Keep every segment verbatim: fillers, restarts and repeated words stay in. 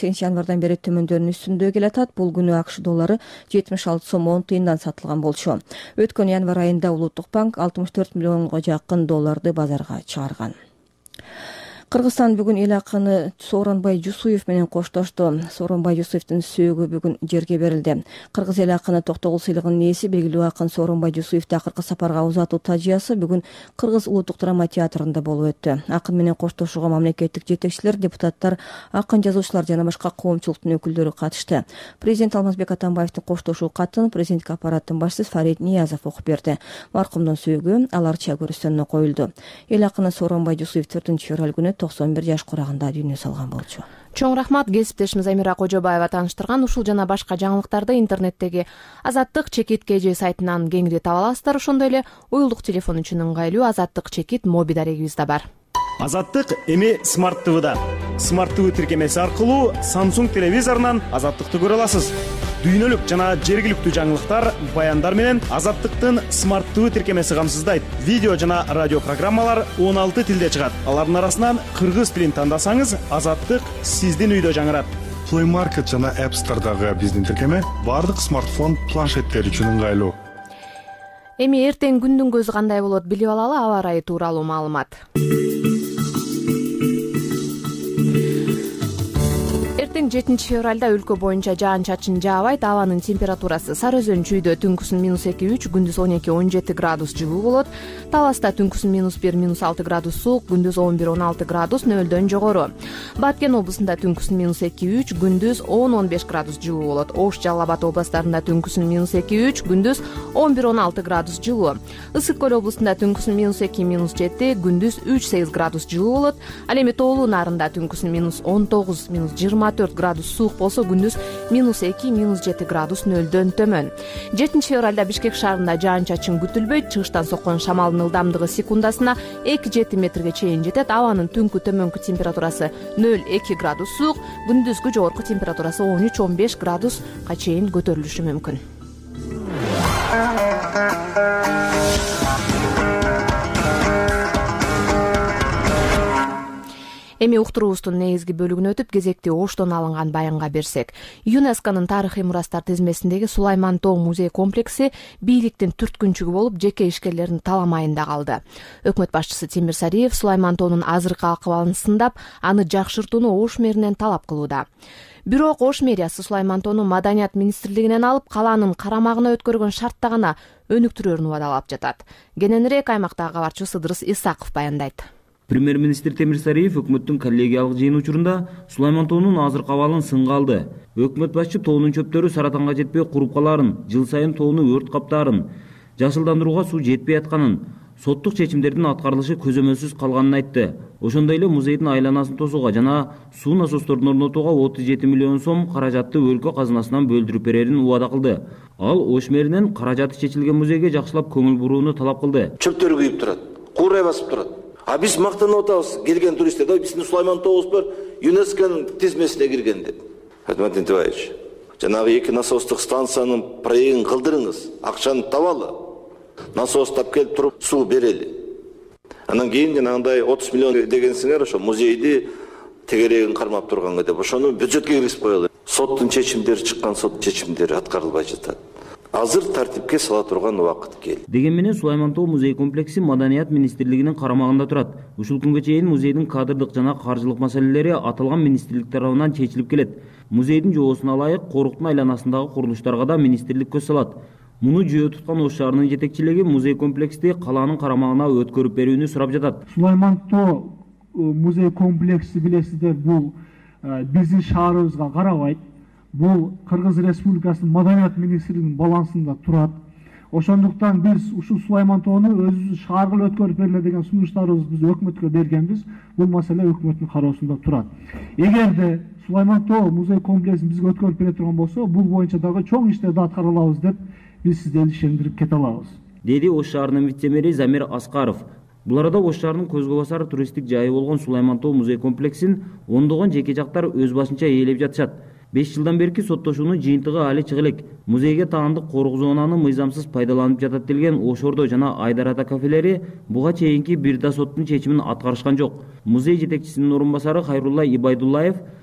сегизинчи январдан бери төмөндөөнүн үстүндө келатат. Бул күнү АКШ доллары жетимиш алты сом он тыйындан сатылган болчу. Өткөн январ айында Улуттук банк алтымыш төрт миллионго жакын долларды базарга чыгарган. Кыргызстан бүгүн эл акыны Сооронбай Жусуев менен коштошту. Сооронбай Жусуевдин сөөгү бүгүн жерге берилди. Кыргыз эл акыны Токтогул сыйлыгынын ээси белгилүү акын Сооронбай Жусуевди акыркы сапарга узатуу тажыясы бүгүн Кыргыз Улуттук драма театрында болуп өттү. Акын менен коштошууга мамлекеттик жетекчилер, депутаттар, акын жазуучулар жана башка коомчулуктун өкүлдөрү катышты. Президент Алмазбек Атамбаевдин коштошуу катын президенттик аппараттын башчысы Фарид Ниязов окуп берди. Маркумдун сөөгү аларча көрүстөнүнө коюлду. Эл акыны Сооронбай Жусуев төртүнчү февраль күнү токсон бир жаш курагында дүйнө салган болчу. Чоң рахмат. Кесиптешimiz Амира Кожобаева тааныштырган ушул жана башка жаңылыктарды интернеттеги Азаттык чекит кж сайтынан кеңири таба аласыздар. Ошондой эле уюлдук телефон үчүн ыңгайлуу Азаттык чекит моби дарегибиз да бар. Азаттык эми смарт ТВда. Смарт ТВ тиркемеси аркылуу Samsung телевизорунан Азаттыкты көрө аласыз. Дүйнөлүк жана жергиликтүү жаңылыктар, баяндар менен Азаттыктын смарт ТВ тиркемеси камсыздайт. Видео жана радио программалар он алты тилде чыгат. Алардын арасынан кыргыз тилин тандасаңыз, Азаттык сиздин үйдө жаңырат. Play Market жана App Store'дагы биздин тиркеме бардык смартфон планшеттер үчүн ыңгайлуу. Эми эртең күндүн көзү кандай болот билип алалы. Аба ырайы тууралуу маалымат. жетинчи февралда өлкө боюнча жаан-чачын жаабайт. Абанын температурасы Сары Өзөн чүйдө түнкүсүн минус эки үч, күндүз он эки он жети градус жылуу болот. Таласта түнкүсүн минус бир минус алты градус суук, күндүз он бир он алты градус, нөлдөн жогору. Баткен облусунда түнкүсүн минус эки үч, күндүз он он беш градус жылуу болот. Ош, Жалал Абад областарында түнкүсүн минус эки үч, күндүз он бир он алты градус жылуу. Ысык Көл облусунда түнкүсүн минус эки минус жети, күндүз үч сегиз градус жылуу болот. Ал эми Тоолуу Нарында түнкүсүн минус он тогуз минус жыйырма төрт градус суук болсо, күндүз минус эки минус жети градус нөлдөн төмөн. жетинчи февралда Бишкек шаарында жаан-чачын күтүлбөйт. Чыгыштан соккон шамалдын ылдамдыгы секундасына эки жети метрге чейин жетет. Абанын түнкү төмөнкү температурасы нөл эки градус суук, күндүзгү жогорку температурасы он үч он беш градуска чейин көтөрүлүшү мүмкүн. Эми уктуруубуздун негизги бөлүгүнө өтүп, кезекти Оштон алынган баянга берсек. ЮНЕСКОнун тарыхый мурастар тизмесиндеги Сулайман Тоо музей комплекси бийликтин түрткүнчүгү болуп, жеке ишкерлердин таламайында калды. Өкмөт башчысы Темир Сариев Сулайман Тоонун азыркы акыбалын сындап, аны жакшыртууну Ош мэринен талап кылууда. Бирок Ош мэриясы Сулайман Тоону Маданият министрлигинен алып, калаанын карамагына өткөргөн шартта гана өнүктүрөөрүн убадалап жатат. Кененирээк аймактагы кабарчыбыз Ыдырыс Исаков баяндайт. Премьер-министр Темир Сариев өкмөттүн коллегиялык жыйын учурунда Сулайман Тоонун азыркы абалын сынга алды. Өкмөт башчы тоонун чөптөрү саратанга жетпей куруп каларын, жыл сайын тоону өрт каптаарын, жашылдандырууга суу жетпей атканын, соттук чечимдердин аткарылышы көзөмөлсүз калганын айтты. Ошондой эле музейдин айланасын тосууга жана суу насосторун орнотууга отуз жети миллион сом каражатты өлкө казынасынан бөлдүрүп берерин убада кылды. Ал Ош мэринен каражаты чечилген музейге жакшылап көңүл бурууну талап кылды. Чөптөр күйүп турат, куурай басып турат. А биз мактанып атабыз келген туристтер, да биздин Сулайман Тообуз бар, ЮНЕСКонун тизмесине кирген деп. Дмитрий Николаевич, жанагы эки насостук станциянын проектин кылдырыңыз, акчаны табалы. Насос тап келип туруп суу берели. Анан кийин жанагындай отуз миллион дегенсиңер, ошо музейди тегерегин кармап турганга деп, ошону бюджетке киргизип коелу. Соттун чечимдери чыккан, сот чечимдери аткарылбай жатат. Азыр тартипке сала турган убакыт келди. Деген менен Сулайман Тоо музей комплекси Маданият министрлигинин карамагында турат. Ушул күнгө чейин музейдин кадрдык жана каржылык маселелери аталган министрлик тарабынан чечилип келет. Музейдин жоосуна ылайык коруктун айланасындагы курулуштарга да министрлик көз салат. Муну жөө туткан Ош шаарынын жетекчилиги музей комплексти калаанын карамагына өткөрүп берүүнү сурап жатат. Сулайман Тоо музей комплекси билесиздер, бул биздин шаарыбызга карабайт. Бул Кыргыз Республикасынын Маданият министрлигинин балансында турат. Ошондуктан биз ушул Сулайман Тоону өзүбүз шаарга өткөрүп бериле деген сунуштарыбызды биз өкмөткө бергенбиз. Бул маселе өкмөттүн кароосунда турат. Эгерде Сулайман Тоо музей комплексин бизге өткөрүп бере турган болсо, бул боюнча дагы чоң иштерди аткара алабыз деп биз сиздерди ишендирип кете алабыз. Деди Ош шаарынын вице-мэри Замир Аскаров. Бул арада Ош шаарынын көзгө басар туристтик жайы болгон Сулайман Тоо музей комплексин ондогон жеке жактар өз башынча ээлеп жатышат. беш жылдан берки соттошуунун жыйынтыгы али чыга элек. Музейге таандык коргоо зонаны мыйзамсыз пайдаланып жатат делген Ош Ордо жана Айдар Ата кафелери буга чейинки бир да соттун чечимин аткарышкан жок. Музей жетекчисинин орун басары Хайрулла Ибайдуллаев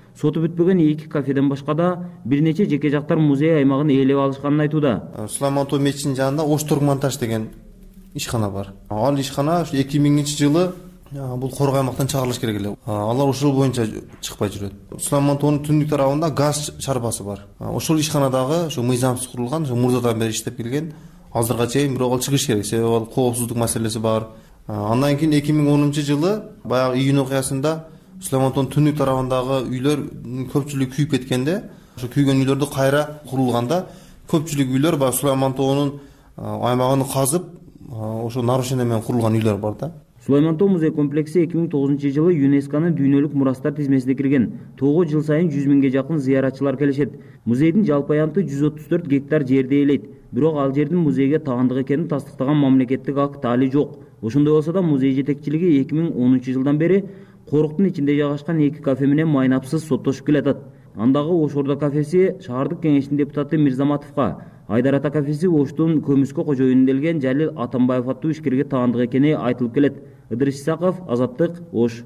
соту бүтпөгөн эки кафеден башка да бир нече жеке жактар музей аймагын ээлеп алышканын айтууда. Сулаймантоо мечитинин жанында Оштурмонтаж деген ишкана бар. Ал ишкана ушу эки миңинчи жылы бул корго аймактан чыгарылыш керек эле. Алар ушул боюнча чыкпай жүрөт. Сулаймантоонун түндүк тарабында газ чарбасы бар. Ошол ишканадагы ушу мыйзамсыз курулган, ушу мурзадан бери иштеп келген. Азырга чейин бирок ал чыгыш керек, себеби ал коопсуздук маселеси бар. Андан кийин эки миң онунчу жылы баягы июнь окуясында Сулаймантоонун түндүк тарабындагы үйлөр көпчүлүгү күйүп кеткенде, ошо күйгөн үйлөрдү кайра курулганда көпчүлүк үйлөр баягы Сулаймантоонун аймагын казып, ошо нарушение менен курулган үйлөр бар да. Сулаймантоо музей комплекси эки миң тогузунчу жылы ЮНЕСКОнун дүйнөлүк мурастар тизмесине кирген. Тоого жыл сайын жүз миңге жакын зыяратчылар келишет. Музейдин жалпы аянты жүз отуз төрт гектар жерди ээлейт. Бирок ал жердин музейге таандык экенин тастыктаган мамлекеттик акт али жок. Ошондой болсо да музей жетекчилиги эки миң онунчу жылдан бери коруктун ичинде жайгашкан эки кафе менен майнапсыз соттошуп келатат. Андагы Ош Орда кафеси шаардык кеңештин депутаты Мирзаматовго, Айдар Ата кафеси Оштун көмүскө кожоюну делген Жалил Атамбаев аттуу ишкерге таандык экени айтылып келет. Ыдырыс Исаков, Азаттык, Ош.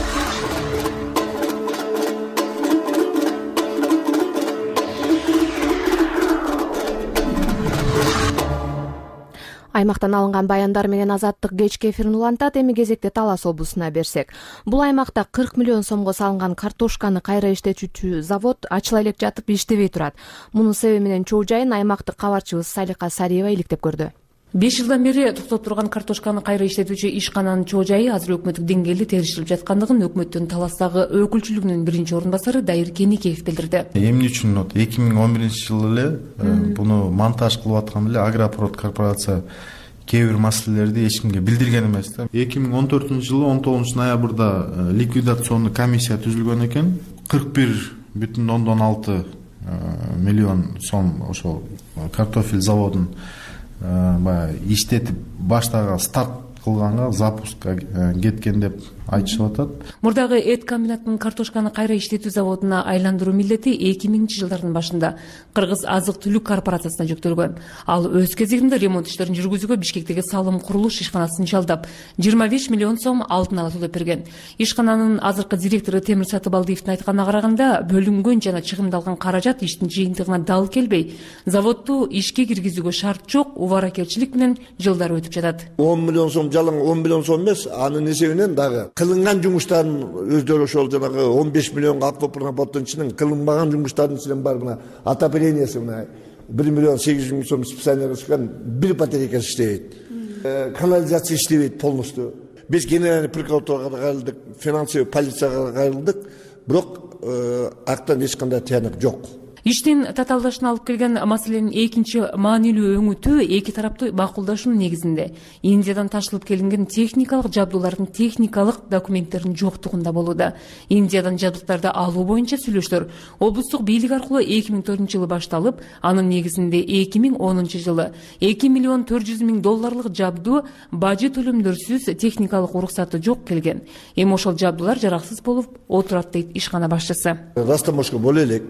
Аймактан алынган баяндар менен Азаттык кечки эфирин улантат. Эми кезекте Талас облусуна берсек. Бул аймакта кырк миллион сомго салынган картошканы кайра иштетүүчү завод ачыла элек жатып иштебей турат. Мунун себеби менен чоо жайын аймактык кабарчыбыз Салика Сариева иликтеп көрдү. беш жылдан бери токтоп турган картошканы кайра иштетүүчү ишкананын чоо жайы азыр өкмөттүк деңгээлде териштирип жаткандыгын өкмөттүн Таластагы өкүлчүлүгүнүн биринчи орун басары Дайыр Кеникеев билдирди. Эмне үчүн вот эки миң он биринчи жылы эле буну монтаж кылып аткан эле Агропрод корпорация кээ бир маселелерди эч кимге билдирген эмес да. эки миң он төртүнчү жылы он тогузунчу ноябрда ликвидационный комиссия түзүлгөн экен. кырк бир бүтүн ондон алты миллион сом ошол картофель заводун баягы иштетип баштагы старт кылганга, запускка кеткен деп айтышып атат. Мурдагы эт комбинатынын картошканы кайра иштетүү заводуна айландыруу милдети эки миңинчи жылдардын башында Кыргыз азык-түлүк корпорациясына жүктөлгөн. Ал өз кезегинде ремонт иштерин жүргүзүүгө Бишкектеги салым курулуш ишканасын жалдап, жыйырма беш миллион сом алдын ала төлөп берген. Ишкананын азыркы директору Темир Сатыбалдиевдин айтканына караганда, бөлүнгөн жана чыгымдалган каражат иштин жыйынтыгына дал келбей, заводду ишке киргизүүгө шарт жок, убаракелчилик менен жылдар өтүп жатат. он миллион сом жалаң он миллион сом эмес, анын эсебинен дагы кылынган жумуштардын өздөрү ошол жанагы он беш миллионго аквапроводдун ичинен кылынбаган жумуштардын ичинен бар мына отоплениясы мына бир миллион сегиз жүз миң сом специально чыккан бир батарейкасы иштебейт. Канализация иштебейт полностью. Биз генеральный прокуратурага кайрылдык, финансовый полицияга кайрылдык, бирок актан эч кандай тыянак жок. Иштин татаалдашына алып келген маселенин экинчи маанилүү өңүтү эки тараптуу макулдашуунун негизинде Индиядан ташылып келинген техникалык жабдуулардын техникалык документтеринин жоктугунда болууда. Индиядан жабдыктарды алуу боюнча сүйлөштөр облустук бийлик аркылуу эки миң төртүнчү жылы башталып, анын негизинде эки миң онунчу жылы эки миллион төрт жүз миң долларлык жабдуу бажы төлөмдөрсүз техникалык уруксаты жок келген. Эми ошол жабдуулар жараксыз болуп отурат дейт ишкана башчысы. Растамашка боло элек.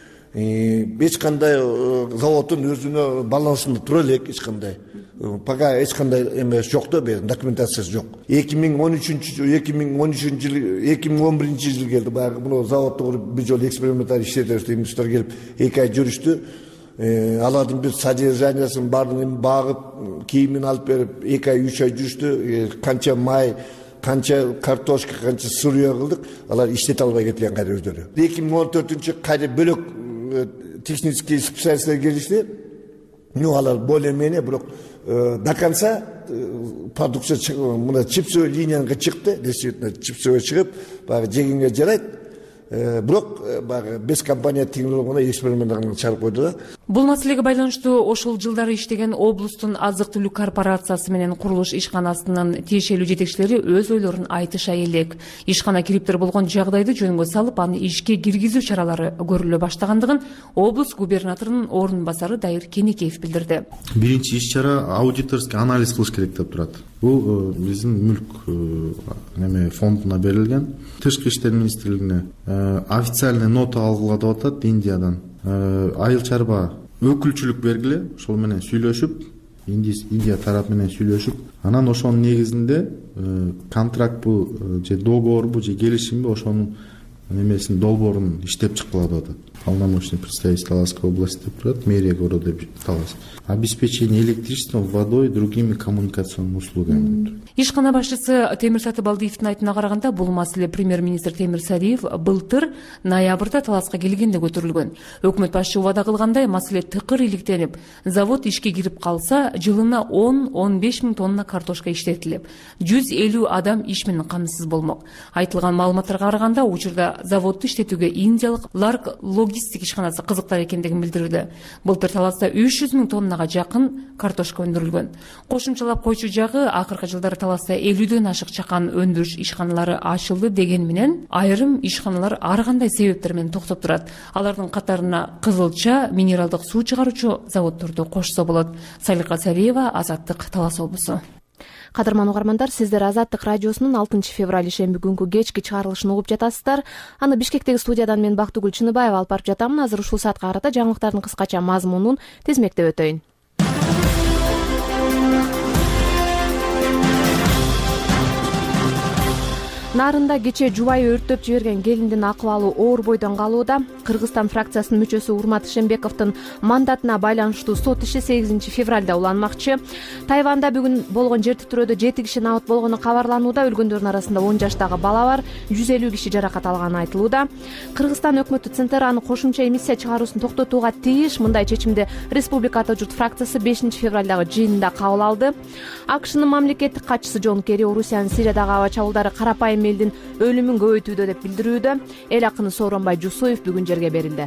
Эч кандай заводдун өзүнө балансында тура элек эч кандай. Пока эч кандай эмес жок да, документациясы жок. эки миң он үчүнчү эки миң он үчүнчү жыл эки миң он биринчи жыл келди. Баягы муну заводду куруп бир жолу эксперименталь иштетебиз деп институттар келип эки ай жүрүштү. Алардын бир содержаниясын баарын багып, кийимин алып берип эки ай үч ай жүрүштү. Канча май, канча картошка, канча сырье кылдык, алар иштете албай кеткен кайра өздөрү. эки миң он төртүнчү кайра бөлөк технические специалисттер келишти. Ну, алар более-менее, бирок до конца продукция мына чипсовый линияга чыкты, действительно чипсовый чыгып, баягы жегенге жарайт. Бирок баягы бес компания теңдүүлүгүнө эксперименттерин чыгарып койду да. Бул маселеге байланыштуу ошол жылдары иштеген облустун азык-түлүк корпорациясы менен курулуш ишканасынын тиешелүү жетекчилери өз ойлорун айтыша элек. Ишкана кириптер болгон жагдайды жөнгө салып, аны ишке киргизүү чаралары көрүлө баштагандыгын облус губернаторунун орун басары Дайыр Кеникеев билдирди. Биринчи иш чара аудиторский анализ кылыш керек деп турат. Бул биздин мүлк неме фондуна берилген. Тышкы иштер министрлигине официальный нота алгыла деп атат Индиядан. Айыл чарба өкүлчүлүк бергиле, ошол менен сүйлөшүп, Индия тарап менен сүйлөшүп, анан ошонун негизинде контракт бу же договорбу же келишимби ошону немесин долбоорун иштеп чыккыла деп атат. Полномочный представитель Таласской области деп турат, мэрия города Талас. Обеспечение электричеством, водой, другими коммуникационными услугами. Ишкана башчысы Темир Сатыбалдиевдин айтымына караганда, бул маселе премьер-министр Темир Сариев былтыр ноябрда Таласка келгенде көтөрүлгөн. Өкмөт башчы убада кылгандай, маселе тыкыр иликтенип, завод ишке кирип калса, жылына он он беш миң тонна картошка иштетилип, жүз элүү адам иш менен камсыз болмок. Айтылган маалыматтарга караганда, учурда заводду иштетүүгө индиялык Ларк логистик ишканасы кызыктар экендигин билдирүүдө. Былтыр Таласта үч жүз миң тоннага жакын картошка өндүрүлгөн. Кошумчалап койчу жагы, акыркы жылдары Таласта элүүдөн ашык чакан өндүрүш ишканалары ачылды деген менен, айрым ишканалар ар кандай себептер менен токтоп турат. Алардын катарына кызылча, минералдык суу чыгаруучу заводдорду кошсо болот. Салика Сариева, Азаттык, Талас облусу. Кадырман угармандар, сиздер Азаттык радиосунун алтынчы февраль ишемби күнгү кечки чыгарылышын угуп жатасыздар. Аны Бишкектеги студиядан мен Бактыгүл Чыныбаева алып барып жатамын. Азыр ушул саатка карата жаңылыктардын кыскача мазмунун тизмектеп өтөйүн. Нарында кече жубайы өрттөп жиберген келиндин акыбалы оор бойдон калууда. Кыргызстан фракциясынын мүчөсү Урмат Ишембековдун мандатына байланыштуу сот иши сегизинчи февралда уланмакчы. Тайванда бүгүн болгон жер титирөөдө жети киши абат болгону кабарланууда. Өлгөндөрдүн арасында он жаштагы бала бар, жүз элүү киши жаракат алганы айтылууда. Кыргызстан өкмөтү Центр аны кошумча эмиссия чыгаруусун токтотууга тийиш. Мындай чечимди Республика Ата журт фракциясы бешинчи февралдагы жыйынында кабыл алды. АКШнын мамлекеттик катчысы Жон Керри Орусиянын Сириядагы аба чабуулдары карапайым элдин өлүмүн көбөйтүүдө деп билдирүүдө. Эл акыны Сооронбай Жусуев бүгүн жерге берилди.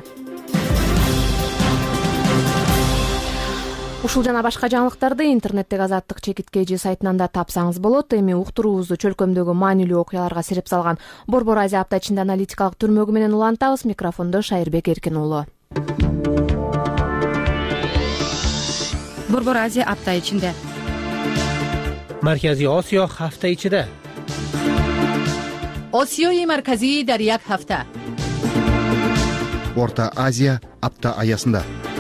Ушул жана башка жаңылыктарды интернеттеги Азаттык чекиткейжи сайтынан да тапсаңыз болот. Эми уктуруубузду чөлкөмдөгү маанилүү окуяларга сирип салган Борбор Азия апта ичинде аналитикалык түрмөгү менен улантабыз. Микрофондо Шайырбек Эркин уулу. Борбор Азия апта ичинде. Маркази Осиё ҳафта ичида. Осиёи марказӣ дар як ҳафта. Орта Азия апта аясында.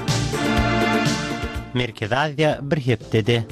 Меркези Азия бир ҳептеде.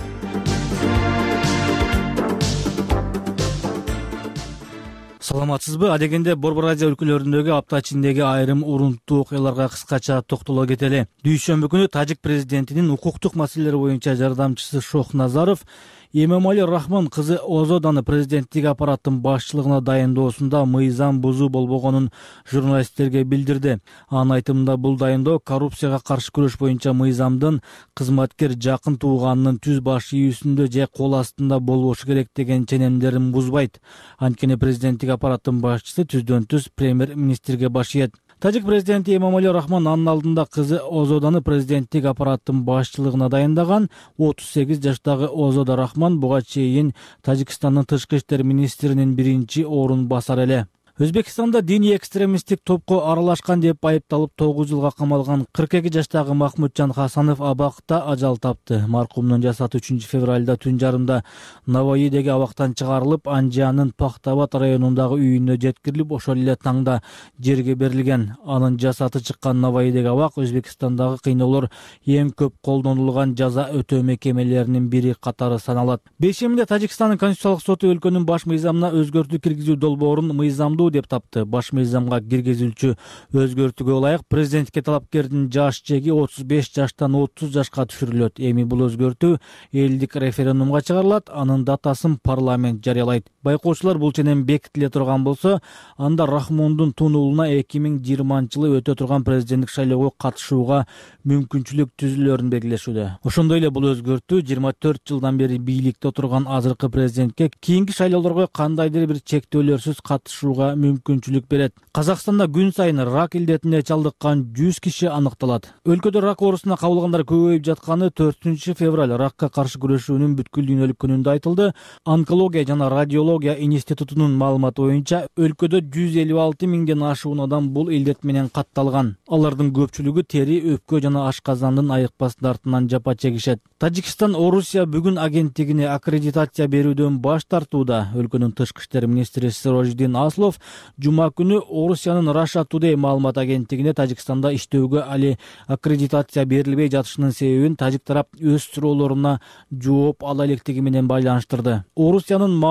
Саламатсызбы? Адегенде Борбор Азия өлкөлөрүндөгү апта ичиндеги айрым урунттуу окуяларга кыскача токтоло кетели. Дүйшөмбү күнү Тажик президентинин укуктук маселелер боюнча жардамчысы Шохназаров Эмомали Рахмон кызы Озоданы президенттик аппараттын башчылыгына дайындоосунда мыйзам бузуу болбогонун журналисттерге билдирди. Анын айтымында бул дайындоо коррупцияга каршы күрөш боюнча мыйзамдын кызматкер жакын тууганынын түз баш ийүүсүндө же кол астында болбошу керек деген ченемдерин бузбайт. Анткени президенттик аппараттын башчысы түздөн түз премьер-министрге баш ийет. Тажик президенти Эмомали Рахмон анын алдында кызы Озоданы президенттик аппараттын башчылыгына дайындаган. отуз сегиз жаштагы Озода Рахмон буга чейин Тажикстандын тышкы иштер министринин биринчи орун басары эле. Өзбекстанда диний экстремисттик топко аралашкан деп айыпталып тогуз жылга камалган кырк эки жаштагы Махмуджан Хасанов абакта ажал тапты. Маркумдун жасаты үчүнчү февралда түн жарымда Наваидеги абактан чыгарылып, Анжиянын Пахтабад районундагы үйүнө жеткирилип, ошол эле таңда жерге берилген. Анын жасаты чыккан Наваидеги абак Өзбекстандагы кыйноолор эң көп колдонулган жаза өтөө мекемелеринин бири катары саналат. Бешеминде Тажикстандын Конституциялык соту өлкөнүн баш мыйзамына өзгөртүү киргизүү долбоорун мыйзамдуу деп тапты. Баш мыйзамга киргизүүчү өзгөртүүгө ылайык президентке талапкердин жаш чеги отуз беш жаштан отуз жашка түшүрүлөт. Эми бул өзгөртүү элдик референдумга чыгарылат, анын датасын парламент жарыялайт. Байкоочулар бул ченем бекитиле турган болсо, анда Рахмондун Тун уулуна эки миң жыйырманчы жылы өтө турган президенттик шайлоого катышууга мүмкүнчүлүк түзүлөөрүн белгилешүүдө. Ошондой эле бул өзгөртүү жыйырма төрт жылдан бери бийликте отурган азыркы президентке кийинки шайлоолорго кандайдыр бир чектөөлөрсүз катышууга мүмкүнчүлүк берет. Казакстанда күн сайын рак илдетине чалдыккан жүз киши аныкталат. Өлкөдө рак оорусуна кабылгандар көбөйүп жатканы төртүнчү февраль ракка каршы күрөшүүнүн бүткүл дүйнөлүк күнүндө айтылды. Онкология жана радиология институтунун маалыматы боюнча өлкөдө жүз элүү алты миңден ашуун адам бул илдет менен катталган. Алардын көпчүлүгү тери, өпкө жана ашказандын айыкпастын артынан жапа чегишет. Тажикстан Орусия бүгүн агенттигине аккредитация берүүдөн баш тартууда. Өлкөнүн тышкы иштер министри Сирождин Аслов жума күнү Орусиянын Russia Today маалымат агенттигине Тажикстанда иштөөгө али аккредитация берилбей жатышынын себебин тажик тарап өз суроолоруна жооп ала электиги менен байланыштырды. Орусиянын маалымат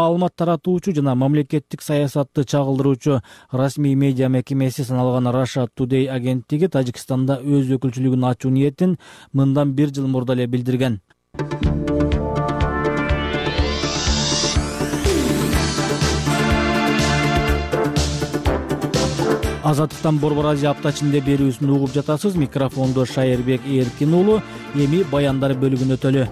таратуучу жана мамлекеттик саясатты чагылдыруучу расмий медиа мекемеси саналган Russia Today агенттиги Тажикстанда өз өкүлчүлүгүн ачуу ниетин мындан бир жыл мурда эле билдирген. Азаттыктан Борбор Азия апта ичинде берүүсүн угуп жатасыз. Микрофондо Шайырбек Эркин уулу. Эми баяндар бөлүгүнө өтөлү.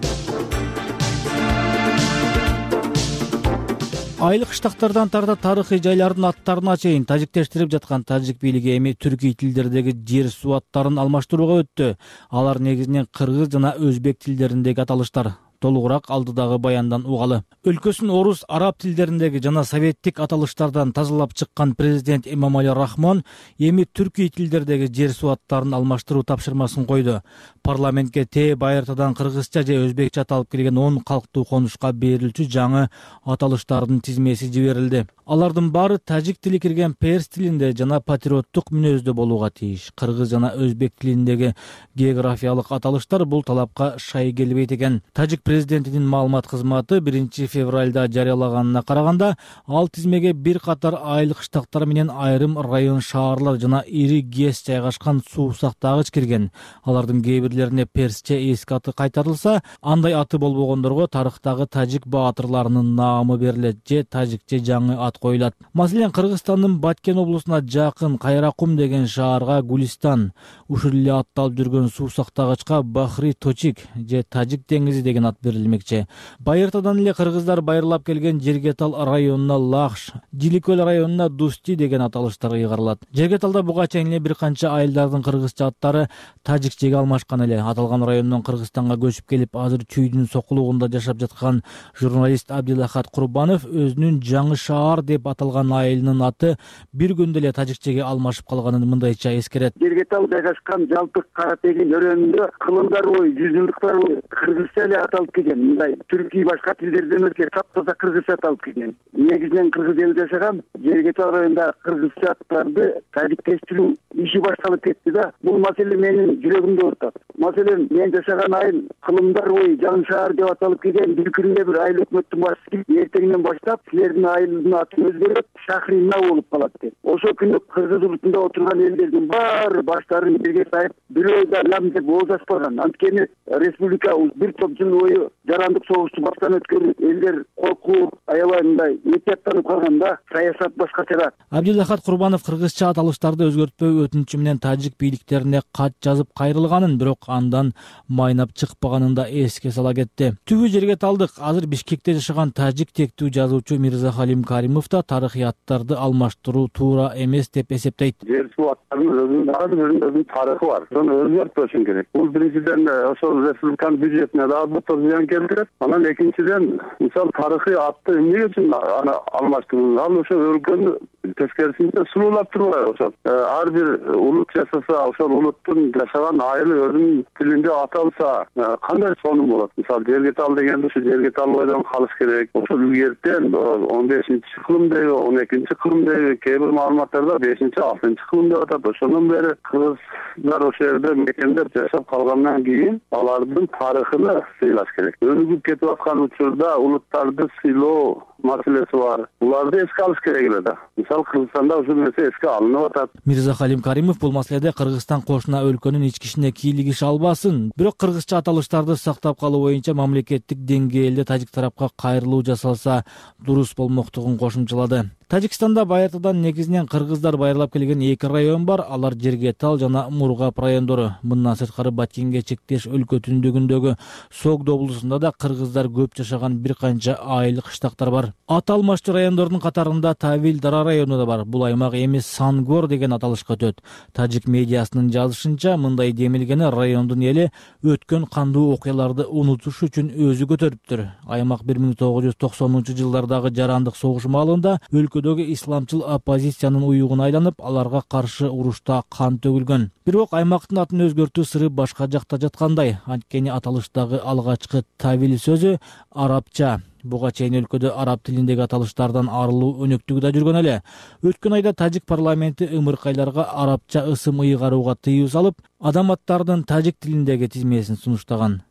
Айыл кыштактардан тарта тарыхый жайлардын аттарына чейин тажиктештирип жаткан тажик бийлиги эми түркий тилдердеги жер суу аттарын алмаштырууга өттү. Алар негизинен кыргыз жана өзбек тилдериндеги аталыштар. Толугураак алдыдагы баяндан угалы. Өлкөсүн орус, араб тилдериндеги жана советтик аталыштардан тазалап чыккан президент Эмомали Рахмон эми түркий тилдердеги жер суу аттарын алмаштыруу тапшырмасын койду. Парламентке тээ байыртадан кыргызча же өзбекче аталып келген он калктуу конушка берилчү жаңы аталыштардын тизмеси жиберилди. Алардын баары тажик тили кирген перс тилинде жана патриоттук мүнөздө болууга тийиш. Кыргыз жана өзбек тилиндеги географиялык аталыштар бул талапка шай келбейт экен. Тажик президентинин маалымат кызматы биринчи февралда жарыялаганына караганда, ал тизмеге бир катар айыл кыштактар менен айрым район шаарлар жана ири гэс жайгашкан суусактагыч кирген. Алардын кээ бирлерине персче эски аты кайтарылса, андай аты болбогондорго тарыхтагы тажик баатырларынын наамы берилет же тажикче жаңы ат коюлат. Маселен, Кыргызстандын Баткен облусуна жакын Кайракум деген шаарга Гулистан, ушул эле атталып жүргөн суусактагычка Бахри Точик же Тажик деңизи деген ат берилмекчи. Байыртадан эле кыргыздар байырлап келген Жергетал районуна Лахш, Диликөл районуна Дусти деген аталыштар ыйгарылат. Жергеталда буга чейин эле бир канча айылдардын кыргызча аттары тажикчеге алмашкан эле. Аталган райондон Кыргызстанга көчүп келип, азыр Чүйдүн сокулугунда жашап жаткан журналист Абдилахат Курбанов өзүнүн жаңы шаар деп аталган айылынын аты бир күндө эле тажикчеге алмашып калганын мындайча эскерет. Жергетал жайгашкан жалпы Каратегин өрөөнүндө кылымдар бою, жүзүлдүктөр бою кыргызча эле аталып келген. Мындай түркий башка тилдерден өзгө таптаза кыргызча аталып келген. Негизинен кыргыз элде жашаган Жергетал районунда кыргызча аттарды тажиктештирүү иши башталып кетти да. Бул маселе менин жүрөгүмдө отурат. Маселен, мен жашаган айыл кылымдар бою жаңы шаар деп аталып келген. Бир күндө бир айыл өкмөттүн башчысы эртеңден баштап силердин айылдын аты өзгөрүп Шахрина болуп калат деп. Ошол күнү кыргыз урутунда отурган элдердин баары баштарын жерге сайып, бирөө да лам деп ооз ачпаган. Анткени республика бир топ жыл бою жарандык согушту баштан өткөрүп, элдер коркуп, аябай мындай этияттанып калганда саясат башкачараак. Абдилахат Курбанов кыргызча аталыштарды өзгөртпөө өтүнүчү менен тажик бийликтерине кат жазып кайрылганын, бирок андан майнап чыкпаганын да эске сала кетти. Түбү жерге талдык. Азыр Бишкекте жашаган тажик тектүү жазуучу Мирзахалим Каримов да тарыхый аттарды алмаштыруу туура эмес деп эсептейт. Жер суу аттарынын өзүнүн тарыхы бар. Сону өзгөртпөшүн керек. Бул биринчиден ошол республиканын бюджетине дагы бир зыян келтирет. Анан экинчиден, мисалы тарыхый атты эмне үчүн аны алмаштыруу? Ал ошо өлкөнү тескерисинде сулуулап турбайбы ошол. Ар бир улут жашаса, ошол улуттун жашаган айылы өзүнүн тилинде аталса, кандай сонун болот? Мисалы Жергетал дегенде ушу Жергетал бойдон калыш керек. Ошол илгертен он бешинчи кылымдагы, он экинчи кылымдагы кээ бир маалыматтарда бешинчи, алтынчы кылым деп атат. Ошондон бери кыргыздар ошол жерде мекендеп жашап калгандан кийин алардын тарыхын сыйлаш керек. Өнүгүп кетип аткан учурда улуттарды сыйлоо маселеси бар. Буларды эске алыш керек эле да. Мисалы Кыргызстанда ушул нерсе эске алынып атат. Мирзахалим Каримов бул маселеде Кыргызстан кошуна өлкөнүн ички ишине кийлигише албасын, бирок кыргызча аталыштарды сактап калуу боюнча мамлекеттик деңгээлде тажик тарапка кайрылуу жасалса дурус болмоктугун кошумчалады. Тажикстанда байыртадан негизинен кыргыздар байырлап келген эки район бар. Алар Жергетал жана Мургап райондору. Мындан сырткары Баткенге чектеш өлкө түндүгүндөгү Согд облусунда да кыргыздар көп жашаган бир канча айыл кыштактар бар. Ат алмаштуу райондордун катарында Тавил Дара району да бар. Бул аймак эми Сангор деген аталышка өтөт. Тажик медиасынын жазышынча, мындай демилгени райондун эли өткөн кандуу окуяларды унутуш үчүн өзү көтөрүптүр. Аймак бир миң тогуз жүз токсонунчу жылдардагы жарандык согуш маалында өлкөдөгү исламчыл оппозициянын уюгуна айланып, аларга каршы урушта кан төгүлгөн. Бирок аймактын атын өзгөртүү сыры башка жакта жаткандай. Анткени аталыштагы алгачкы Тавил сөзү арабча. Буга чейин өлкөдө араб тилиндеги аталыштардан арылуу өнөктүгү да жүргөн эле. Өткөн айда тажик парламенти ымыркайларга арабча ысым ыйгарууга тыюу салып, адам аттарынын тажик тилиндеги тизмесин сунуштаган.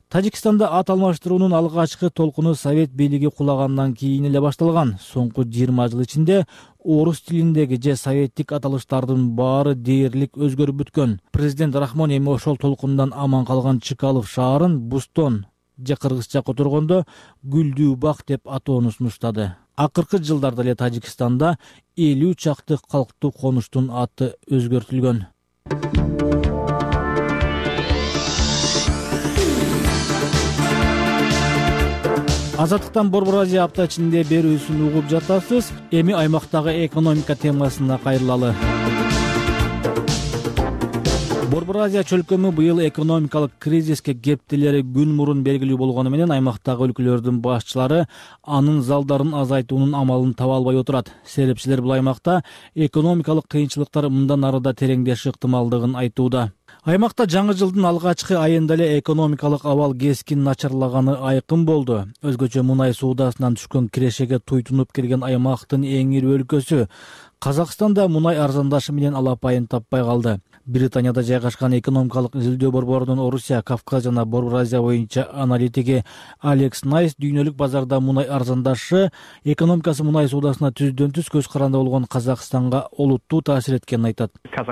Тажикстанда ат алмаштыруунун алгачкы толкуну совет бийлиги кулагандан кийин эле башталган. Соңку жыйырма жыл ичинде орус тилиндеги же советтик аталыштардын баары дээрлик өзгөрүп бүткөн. Президент Рахмон эми ошол толкундан аман калган Чкалов шаарын Бустон же кыргызча которгондо Гүлдүү бак деп атоону сунуштады. Акыркы жылдарда эле Тажикстанда элүү чакты калктуу конуштун аты өзгөртүлгөн. Азаттыктан Борбор Азия апта ичинде берүүсүн угуп жатасыз. Эми аймактагы экономика темасына кайрылалы. Борбор Азия чөлкөмү быйыл экономикалык кризиске кептелери күн мурун белгилүү болгону менен аймактагы өлкөлөрдүн башчылары анын залдарын азайтуунун амалын таба албай отурат. Серепчилер бул аймакта экономикалык кыйынчылыктар мындан ары да тереңдеши ыктымалдыгын айтууда. Аймакта жаңы жылдын алгачкы айында эле экономикалык абал кескин начарлаганы айкын болду. Өзгөчө мунай суудасынан түшкөн кирешеге туйтунуп келген аймактын эң ири өлкөсү Казакстанда мунай арзандашы менен алапайын таппай калды. Британияда жайгашкан экономикалык изилдөө борборунун Орусия, Кавказ жана Борбор Азия боюнча аналитиги Алекс Найс дүйнөлүк базарда мунай арзандашы экономикасы мунай суудасына түздөн түз көз каранды болгон Казакстанга олуттуу таасир эткенин айтат.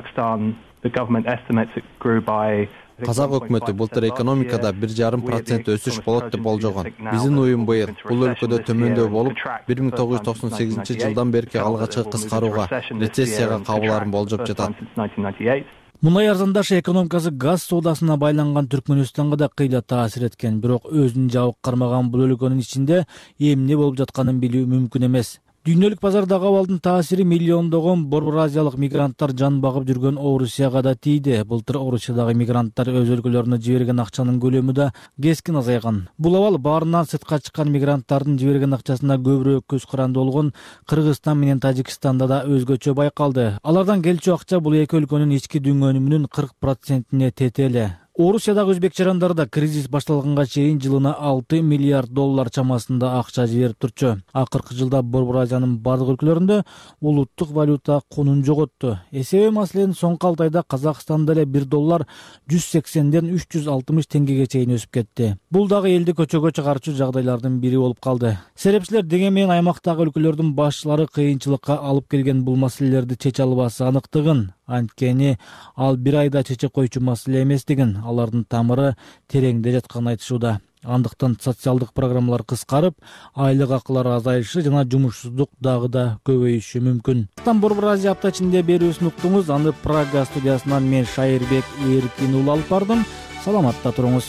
Казак өкмөтү былтыр экономикада бир жарым процент өсүш болот деп болжогон. Биздин уюм быйыл бул өлкөдө төмөндөй болуп, бир миң тогуз жүз токсон сегизинчи жылдан берки алгачкы кыскарууга, рецессияга кабыларын болжоп жатат. Мунай арзандашы экономикасы газ суудасына байланган Түркмөнстанга да кыйла таасир эткен, бирок өзүн жабык кармаган бул өлкөнүн ичинде эмне болуп жатканын билүү мүмкүн эмес. Дүйнөлүк базардагы абалдын таасири миллиондогон борбор азиялык мигранттар жан багып жүргөн Орусияга да тийди. Былтыр Орусиядагы мигранттар өз өлкөлөрүнө жиберген акчанын көлөмү да кескин азайган. Бул абал баарынан сыртка чыккан мигранттардын жиберген акчасына көбүрөөк көз каранды болгон Кыргызстан менен Тажикстанда да өзгөчө байкалды. Алардан келчү акча бул эки өлкөнүн ички дүңгөнүмүнүн кырк процентине тетели. Орусиядагы өзбек жарандары да кризис башталганга чейин жылына алты миллиард доллар чамасында акча жиберип турчу. Акыркы жылда Борбор Азиянын бардык өлкөлөрүндө улуттук валюта кунун жоготту. Эсеби маселенин соңку алты айда Казакстанда эле бир доллар жүз сексенден үч жүз алтымыш теңгеге чейин өсүп кетти. Бул дагы элди көчөгө чыгарчу жагдайлардын бири болуп калды. Серепчилер деген менен аймактагы өлкөлөрдүн башчылары кыйынчылыкка алып келген бул маселелерди чече албасы аныктыгын, анткени ал бир айда чече койчу маселе эместигин, алардын тамыры тереңде жатканын айтышууда. Андыктан социалдык программалар кыскарып, айлык акылар азайышы жана жумушсуздук дагы да көбөйүшү мүмкүн. Борбор Азия апта ичинде берүүсүн уктуңуз. Аны Прага студиясынан мен Шайырбек Эркин уулу алып бардым. Саламатта туруңуз.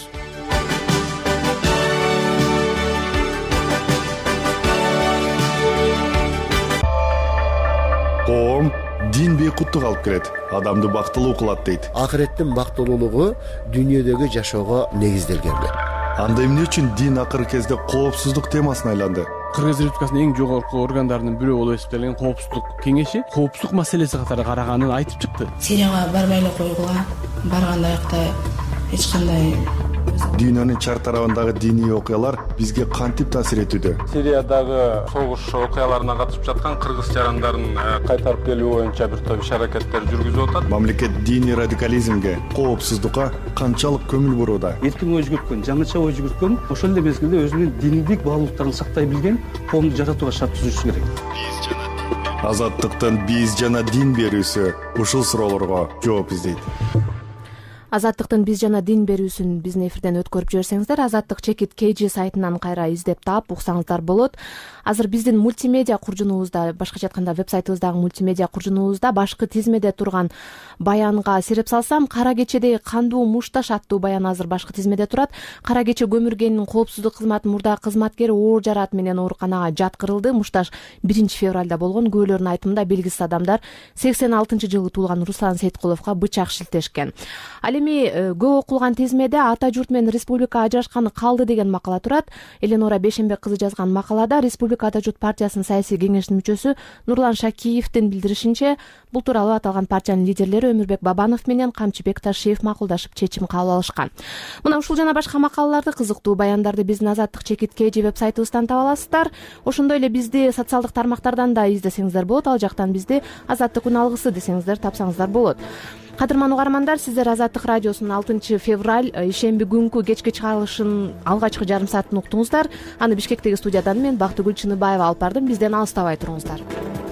Коом дин бейкуттук алып келет, адамды бактылуу кылат дейт. Акыреттин бактылуулугу дүйнөдөгү жашоого негизделген. Анда эмне үчүн дин акыркы кезде коопсуздук темасына айланды? Кыргыз Республикасынын эң жогорку органдарынын бирөө болуп эсептелген коопсуздук кеңеши коопсуздук маселеси катары караганын айтып чыкты. Сирияга барбай эле койгула, барганда аякта эч кандай Дүйнөнүн чар тарабындагы диний окуялар бизге кантип таасир этүүдө? Сириядагы согуш окуяларына катышып жаткан кыргыз жарандарын кайтарып келүү боюнча бир топ иш-аракеттер жүргүзүп атат. Мамлекет диний радикализмге, коопсуздукка канчалык көңүл бурууда? Эркин ой жүгүрткөн, жаңыча ой жүгүрткөн, ошол эле мезгилде өзүнүн диндик баалуулуктарын сактай билген коомду жаратууга шарт түзүшү керек. Азаттыктын биз жана дин берүүсү ушул суроолорго жооп издейт. Азаттыктын биз жана дин берүүсүн биздин эфирден өткөрүп жиберсеңиздер, Азаттык чекит кей жи сайтынан кайра издеп таап уксаңыздар болот. Азыр биздин мультимедиа куржунубузда, башкача айтканда веб-сайтыбыздагы мультимедиа куржунубузда башкы тизмеде турган баянга сереп салсам, Кара кечедеги кандуу мушташ аттуу баян азыр башкы тизмеде турат. Кара кече көмүргенин коопсуздук кызматынын мурда кызматкери оор жараат менен ооруканага жаткырылды. Мушташ биринчи февралда болгон. Күбөлөрдүн айтымында белгисиз адамдар сексен алтынчы жылы туулган Руслан Сейткуловго бычак шилтешкен. Ал эми көп окулган тизмеде ата журт менен республика ажырашканы калды деген макала турат. Эленора Бешенбек кызы жазган макалада Республика ата журт партиясынын саясий кеңешинин мүчөсү Нурлан Шакиевдин билдиришинче, бул тууралуу аталган партиянын лидерлери Өмүрбек Бабанов менен Камчыбек Ташиев макулдашып чечим кабыл алышкан. Мына ушул жана башка макалаларды, кызыктуу баяндарды биздин Азаттык чекит кей жи веб-сайтыбыздан таба аласыздар. Ошондой эле бизди социалдык тармактардан да издесеңиздер болот. Ал жактан бизди Азаттык үн алгысы десеңиздер тапсаңыздар болот. Кадырман угармандар, сиздер Азаттык радиосунун алтынчы февраль ишемби күнкү кечки чыгарылышынын алгачкы жарым саатын уктуңуздар. Аны Бишкектеги студиядан мен Бактыгүл Чыныбаева алып бардым. Бизден алыстабай туруңуздар.